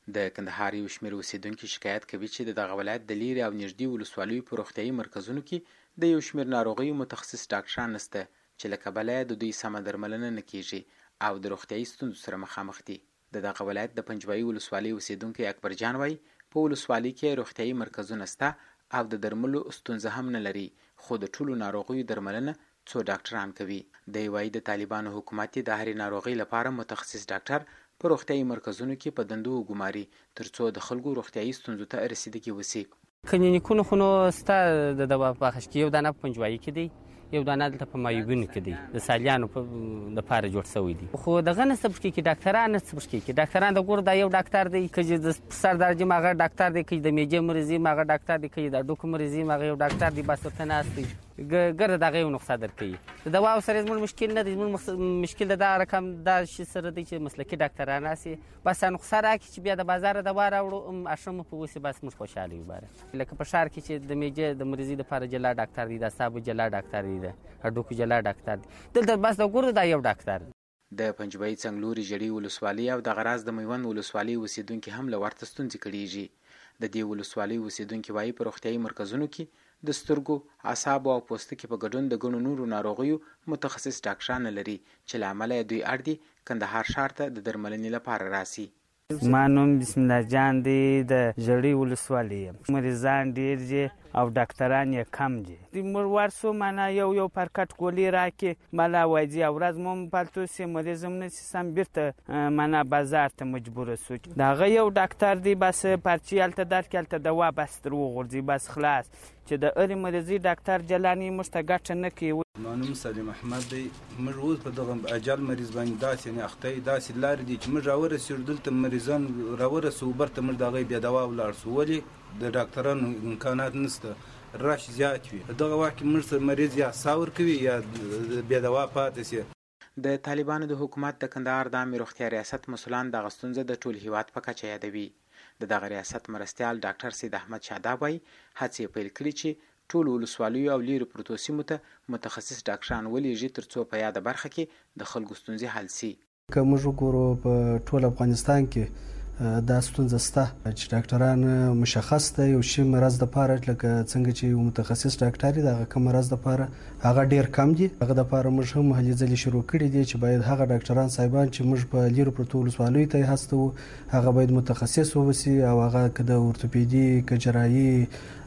د کندهار یو شمېر اوسیدونکي شکایت کوي چې دغه ولایت د لیرې او نږدې ولسوالیو په روغتیایي مرکزونو کې د یو شمېر ناروغیو متخصص ډاکټران نشته چې له کبله یې د دوی سمه درملنه نه کیږي او د روغتیایي ستونزو سره مخامخ دي. د دغه ولایت د پنجوایي ولسوالۍ اوسیدونکی اکبر جان وایي په ولسوالۍ کې روغتیایي مرکزونه شته او د درملو ستونزه هم نه لري، خو د ټولو ناروغیو درملنه څو ډاکټران کوي. دی وایي د طالبانو حکومت د هرې ناروغۍ لپاره متخصص ډاکټر په روغتیایي مرکزونو کې په دندو وګماري ترڅو د خلکو روغتیایي ستونزو ته رسیدګي وشي. کلینیکونه خو نو ستا د دوا په بخش کې یو دانه په پنجوایي کې دی، یو دانه دلته په مایوګونو کې دی، د سالیانو لپاره جوړ شوی دی. خو دغه نه څه پشکې کې ډاکټران نه څه پشکې کې ډاکټران د ګور دا یو ډاکټر دی، که د سر درجه ماغه ډاکټر دی، که د میجې مریضي ماغه ډاکټر دی، که د ډوکو مریضي ماغه یو ډاکټر دی، بس ورته ناست دی ګرد دغه یو نقصه درکوي. د دوا سره زموږ مشکل نه دی، زموږ مشکل دا رقم دا شي سره دی چې مسلکي ډاکټران راسي بس نقصه راکړي چې بیا د بازار دوا راوړو اشرمو په وسې بس موږ خوشحاله یو. باره لکه په ښار کې چې د میجې د مریضي لپاره جلا ډاکټر دی، د اعصابو جلا ډاکټر دی، د هډوکو جلا ډاکټر دی، دلته بس د ګردو دا یو ډاکټر دی. د پنجوایي څنګلوري ژړۍ ولسوالۍ او دغه راز د میوند ولسوالۍ اوسیدونکي هم له ورته ستونزې کړېږي. د دې ولسوالۍ اوسیدونکي وایي په روغتیایي مرکزونو کې د سترګو، اعصابو او پوستکي په ګډون د ګڼو نورو ناروغیو متخصص ډاکټران نه لري چې له امله یې دوی اړ دي کندهار ښار ته د درملنې لپاره راسي. ما نوم بسم الله جان دی، د ژړۍ ولسوالۍ یم. مریضان ډېر دي او ډاکټران یې کم دي. موږ ورسو مانا یو پر کټ ګولۍ راکړي مالا وایي او ورځ مو پالتو سي مریض هم نشي سم بیرته مانا بازار ته مجبور سو. دغه یو ډاکټر دی بس پرچی هلته درکړي هلته دوا بس تر وغورځي بس خلاص چې د هرې مریضي ډاکټر جلاني موږ ته ګټه نه کوي. ما نوم سلیم احمد دی. موږ اوس په دغه اجل مریض باندې داسې نه اخته داسې لارې دي چې موږ راورسېږو دلته مریضان راورسوو برته موږ د هغې بیا دوا ولاړ سو، ولې د ډاکټرانو امکانات نشته، رش زیات وي. په دغه وخت کې موږ سره مریض یا ساور کوي یا بیا دوا پاتې سي. د طالبانو د حکومت د کندهار د عامې روغتیا ریاست مسؤلان دغه ستونزه د ټول هیواد په کچه یادوي. د دغه ریاست مرستیال ډاکټر سید احمد شاداب وایي هڅې پیل کړي چې ټولو ولسوالیو او لیرې پرتو سیمو ته متخصص ډاکټران ولېږي ترڅو په یاده برخه کې د خلکو ستونزې حل سي. که موږ وګورو په ټول افغانستان کې دا ستونزه شته چې ډاکټران مشخص ده یو شي مرض دپاره، لکه څنګه چې یو متخصص ډاکټر دی دغه کوم مرض دپاره هغه ډېر کم دي. هغه دپاره موږ هم هلې ځلې شروع کړي دي چې باید هغه ډاکټران صاحبان چې موږ په لیرو پرتو ولسوالیو ته یې هستوو هغه باید متخصص واوسي او هغه که د اورتوپیدي که جراحي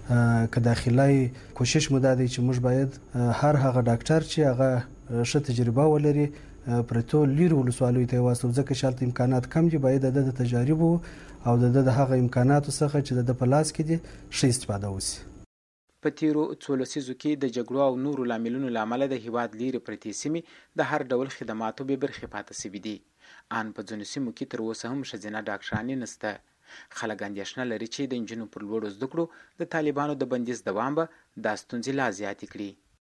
که داخلي کوشش مو دا دی چې موږ باید هر هغه ډاکټر چې هغه ښه تجربه ولري پرتو لیرو ولسوالیو ته یې واستو، ځکه چې هلته امکانات کم دي. باید د تجاربو او د هغه امکاناتو څخه چې د په لاس کې دي ښه استفاده وشي. په تیرو څو لسیزو کې د جګړو او نورو لاملونو له امله د هیواد لیرې پرتې سیمې د هر ډول خدماتو بې برخې پاتې شوي دي. ان په ځینو سیمو کې تر اوسه هم ښځینه ډاکټرانې نشته. خلک اندېښنه لري چې د نجونو پر لوړو زده کړو د طالبانو د بندیز دوام به دا ستونزې لا زیاتې کړي.